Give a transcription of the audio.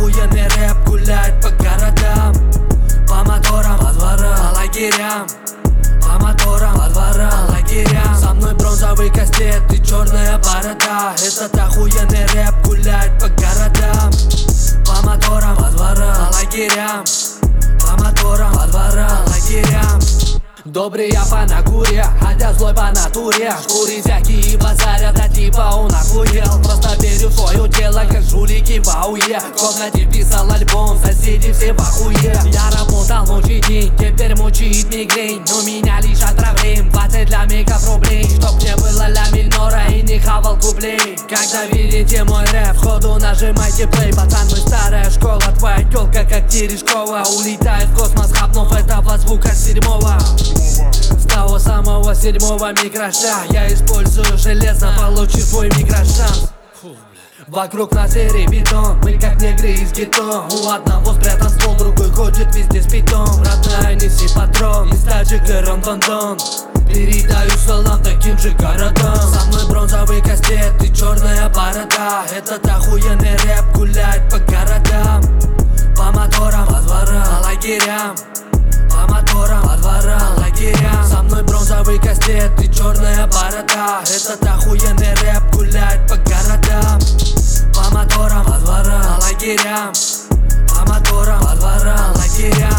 охуенный рэп гуляет по городам, по моторам, по дворам, по лагерям, по моторам, по дворам, по лагерям. Со мной бронзовый кастет и черная борода. Этот охуенный рэп гуляет по городам, по моторам, по дворам, по лагерям, по моторам, по дворам, по лагерям. Добрый я по накуре, хотя злой по натуре. Шкуры всякие базарят, да типа он охуел. Просто верю в свое дело, как жулики в ауе. В комнате писал альбом, соседи все в ахуе. Я работал ночь и день, теперь мучает мигрень. Но меня лишь отравлен, 20 для мега рублей. Чтоб не было ля минора и не хавал куплей. Когда видите мой рэп, сходу нажимайте плей. Пацан, мы старая школа, твоя тёлка как Терешкова. Улетает в космос, хапнув этого звука седьмого. С того самого седьмого микроша я использую железо, получив свой микрошанс. Вокруг нас серый бетон, мы как негры из гетто. У одного спрятан ствол, другой ходит везде с питом. Родная, неси патрон, из таджика рон-дон-дон. Передаю салам таким же городам. Со мной бронзовый кастет и черная борода. Этот охуенный рэп гуляет по городам, по моторам, по дворам, по лагерям, по моторам, по дворам, по лагерям. Со мной бронзовый кастет и черная борода. Этот охуенный рэп гуляет по городам, по моторам, по дворам, по лагерям, по моторам, по дворам, по лагерям.